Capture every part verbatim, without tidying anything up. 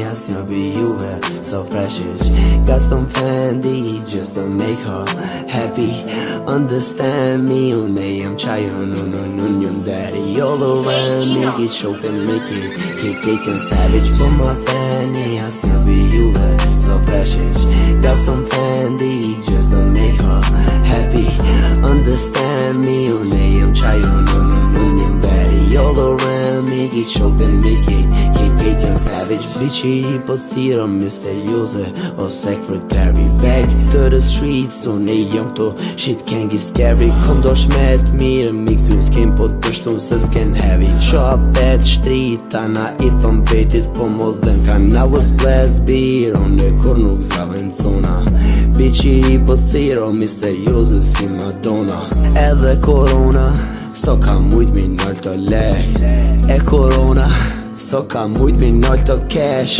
asnjë mbi juve so freshish. Got some Fendi just to make her happy. Understand me, unë jam qaj, unë unë unë unë jam daddy. All around me, get choked and make it Kick it and savage. So my Fendi asnjë mbi juve so freshish. Got some Fendi just to make her happy. Understand me, unë jam qaj, unë unë unë unë jam daddy. All around me, get choked and make it Kick it and savage. Bitchi i po thira misterioze o secretary. Back to the streets, unë jam këto shit can get scary. Kom do shmet mirë, mi këthyn s'kem po të shtun se s'ken heavy. Qapet street, ana i thon betit po mo dhen kan. I was blessed beer, unë kur nuk zavën zona. Bitchi i po thira misterioze si Madonna. Edhe korona, so ka mujt mi nol të lek. E korona, so ka mujt mi nol të cash.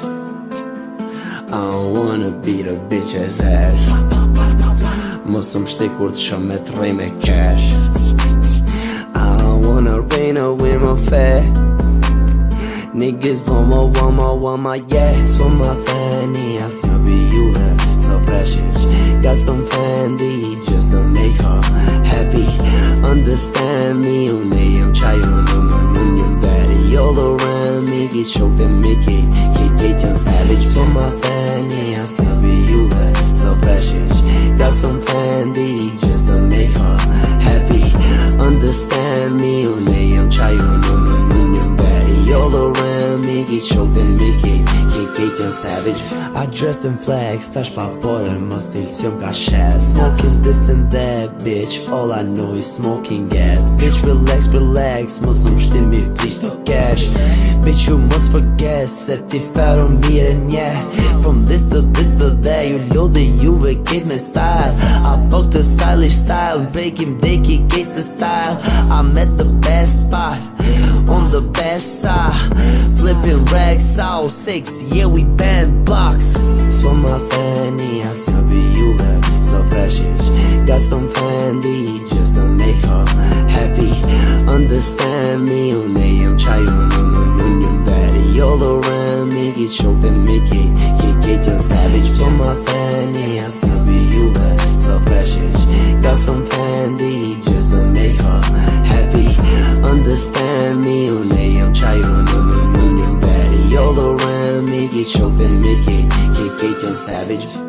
I don't wanna be the bitch as ass. Mos më shti kur të shëm me të rej me cash. I don't wanna rain or win my fat. Niggas want my, want my, want my, yeah. So my Fendi, asnjë mbi juve so freshish. Got some Fendi just to make her happy. Understand me, unë jam qaj, unë unë unë jam daddy. All around me, get choked and make it Kick it and savage. So my Fendi, asnjë mbi juve so freshish. Got some Fendi just to make her happy. Understand me, unë jam qaj, unë unë unë unë jam daddy. All around me, get choked and make it Kick it and savage. I dress in flags, tash pa pore, më stil si jom ka shes. Smoking this and that, bitch, all I know is smoking gas. Bitch, relax, relax, mos më shtin mi flish të cash. Bitch, you must forget, se ti fero mire nje. From this to this to that, you know that you will give me style. I fuck the stylish style, breaking dicky gates of style. I'm at the best spot, on the best side. Flipping racks out six, yeah we band blocks. So my Fendi, asnjë mbi juve so freshish. Got some Fendi just to make her happy. Understand me, unë jam qaj, unë unë unë unë jam daddy. All around me, get choked and make it Kick it and savage. So my Fendi, asnjë mbi juve so freshish. Got some Fendi just to make her happy. Understand me, unë jam qaj, unë unë unë unë jam daddy. All around me, get choked and make it Kick it and savage.